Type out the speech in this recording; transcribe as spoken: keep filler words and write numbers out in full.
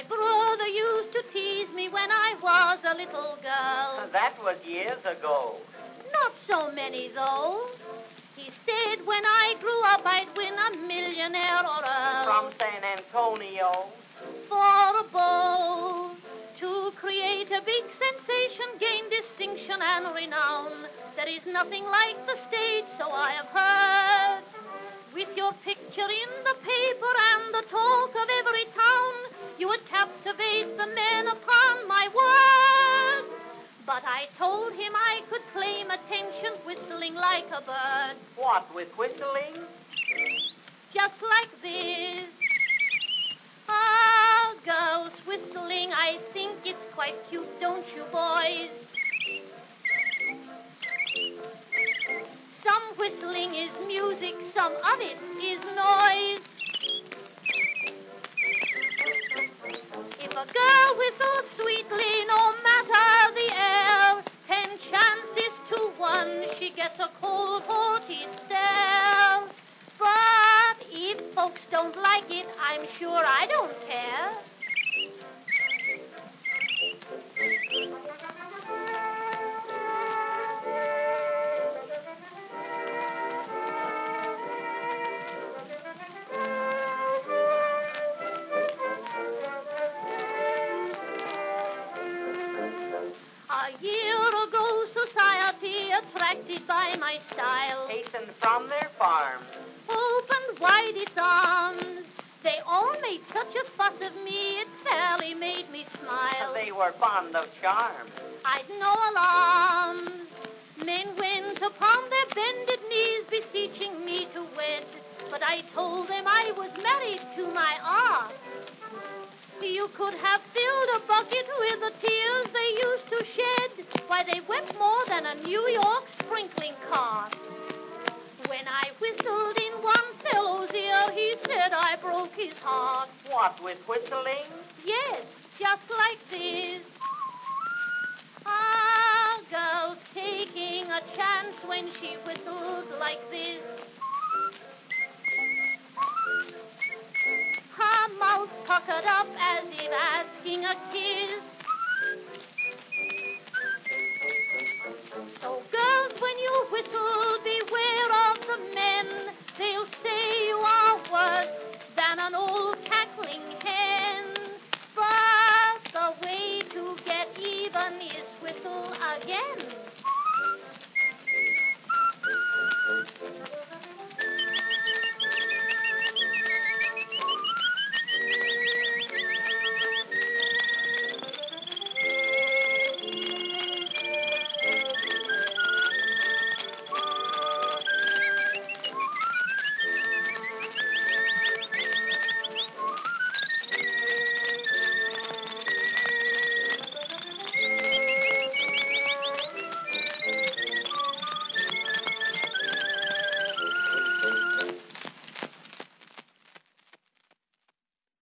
My brother used to tease me when I was a little girl. That was years ago. Not so many, though. He said when I grew up I'd win a millionaire or a... From San Antonio. For a beau. To create a big sensation, gain distinction and renown. There is nothing like the stage, so I have heard. With your picture in the paper and the talk of every town, you would captivate the men upon my word. But I told him I could claim attention whistling like a bird. What, with whistling? Just like this. Ah, girls whistling, I think it's quite cute, don't you boys? Some whistling is music, some of it is noise. If a girl whistles sweetly, no matter the air, ten chances to one she gets a cold, haughty stare. But if folks don't like it, I'm sure I don't care. A year ago, society, attracted by my style, Hastened from their farms. opened wide its arms. They all made such a fuss of me, it fairly made me smile. They were fond of charm. I'd no alarms. Men went upon their bended knees, beseeching me to wed. But I told them I was married to my art. You could have filled a bucket with the tears they used to shed. Why, they wept more than a New York sprinkling cart. When I whistled in one fellow's ear, he said I broke his heart. What, with whistling? Yes, just like this. Ah, girls taking a chance when she whistles like this. Her mouth puckered up as if asking a kiss. So girls, when you whistle, beware of the men. They'll say you are worse than an old